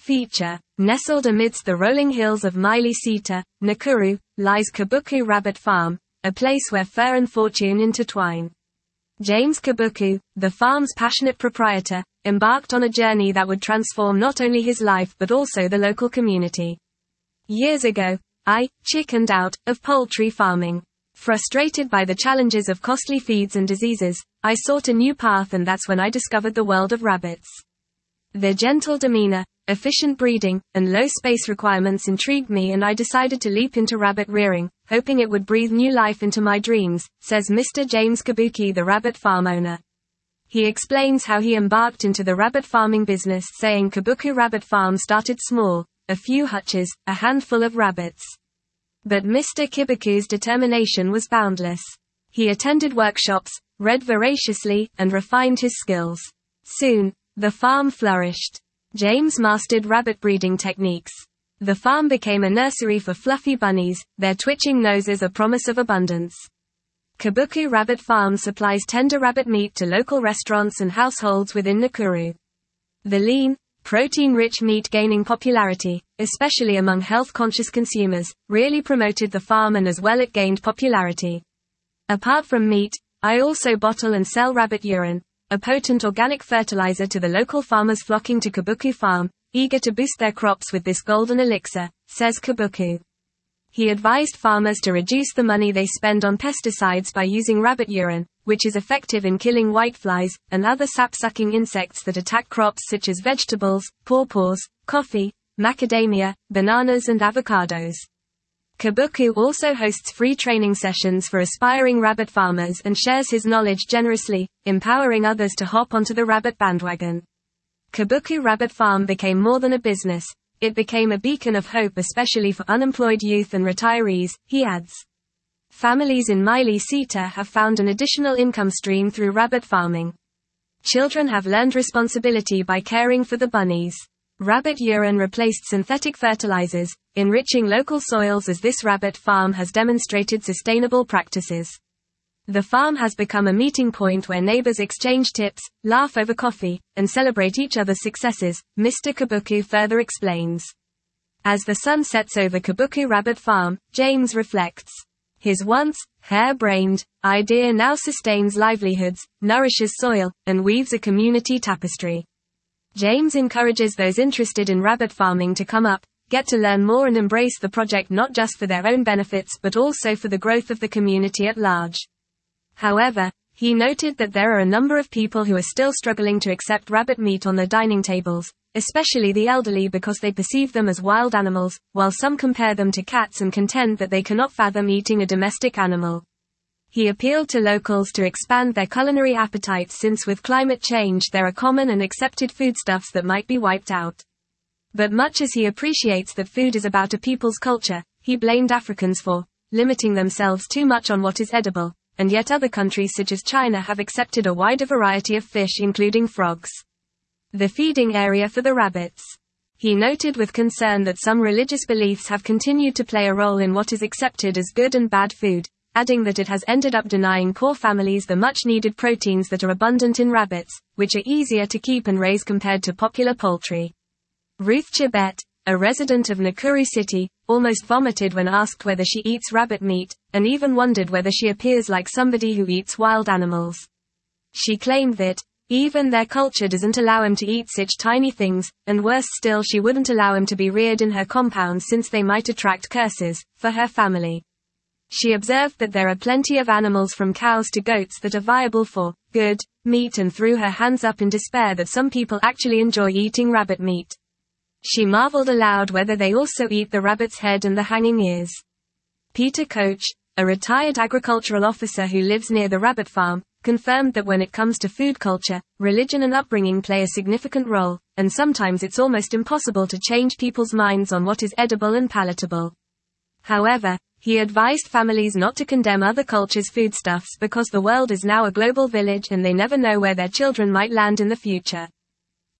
Feature. Nestled amidst the rolling hills of Maile-Sita, Nakuru, lies Kabuku Rabbit Farm, a place where fur and fortune intertwine. James Kabuku, the farm's passionate proprietor, embarked on a journey that would transform not only his life but also the local community. Years ago, I chickened out of poultry farming. Frustrated by the challenges of costly feeds and diseases, I sought a new path, and that's when I discovered the world of rabbits. Their gentle demeanor, efficient breeding, and low space requirements intrigued me, and I decided to leap into rabbit rearing, hoping it would breathe new life into my dreams, says Mr. James Kabuki, the rabbit farm owner. He explains how he embarked into the rabbit farming business, saying Kabuku Rabbit Farm started small, a few hutches, a handful of rabbits. But Mr. Kabuku's determination was boundless. He attended workshops, read voraciously, and refined his skills. Soon, the farm flourished. James mastered rabbit breeding techniques. The farm became a nursery for fluffy bunnies, their twitching noses a promise of abundance. Kabuku Rabbit Farm supplies tender rabbit meat to local restaurants and households within Nakuru. The lean, protein-rich meat gaining popularity, especially among health-conscious consumers, really promoted the farm, and as well it gained popularity. Apart from meat, I also bottle and sell rabbit urine, a potent organic fertilizer, to the local farmers flocking to Kabuku Farm, eager to boost their crops with this golden elixir, says Kabuku. He advised farmers to reduce the money they spend on pesticides by using rabbit urine, which is effective in killing whiteflies and other sap-sucking insects that attack crops such as vegetables, pawpaws, coffee, macadamia, bananas and avocados. Kabuku also hosts free training sessions for aspiring rabbit farmers and shares his knowledge generously, empowering others to hop onto the rabbit bandwagon. Kabuku Rabbit Farm became more than a business. It became a beacon of hope, especially for unemployed youth and retirees, he adds. Families in Maile-Sita have found an additional income stream through rabbit farming. Children have learned responsibility by caring for the bunnies. Rabbit urine replaced synthetic fertilizers, enriching local soils, as this rabbit farm has demonstrated sustainable practices. The farm has become a meeting point where neighbors exchange tips, laugh over coffee, and celebrate each other's successes, Mr. Kabuku further explains. As the sun sets over Kabuku Rabbit Farm, James reflects. His once harebrained idea now sustains livelihoods, nourishes soil, and weaves a community tapestry. James encourages those interested in rabbit farming to come up, get to learn more, and embrace the project not just for their own benefits but also for the growth of the community at large. However, he noted that there are a number of people who are still struggling to accept rabbit meat on their dining tables, especially the elderly, because they perceive them as wild animals, while some compare them to cats and contend that they cannot fathom eating a domestic animal. He appealed to locals to expand their culinary appetites, since with climate change there are common and accepted foodstuffs that might be wiped out. But much as he appreciates that food is about a people's culture, he blamed Africans for limiting themselves too much on what is edible, and yet other countries such as China have accepted a wider variety of fish, including frogs. The feeding area for the rabbits. He noted with concern that some religious beliefs have continued to play a role in what is accepted as good and bad food, adding that it has ended up denying poor families the much-needed proteins that are abundant in rabbits, which are easier to keep and raise compared to popular poultry. Ruth Chibet, a resident of Nakuru City, almost vomited when asked whether she eats rabbit meat, and even wondered whether she appears like somebody who eats wild animals. She claimed that even their culture doesn't allow him to eat such tiny things, and worse still, she wouldn't allow him to be reared in her compound since they might attract curses for her family. She observed that there are plenty of animals from cows to goats that are viable for good meat, and threw her hands up in despair that some people actually enjoy eating rabbit meat. She marveled aloud whether they also eat the rabbit's head and the hanging ears. Peter Koch, a retired agricultural officer who lives near the rabbit farm, confirmed that when it comes to food culture, religion and upbringing play a significant role, and sometimes it's almost impossible to change people's minds on what is edible and palatable. However, he advised families not to condemn other cultures' foodstuffs because the world is now a global village and they never know where their children might land in the future.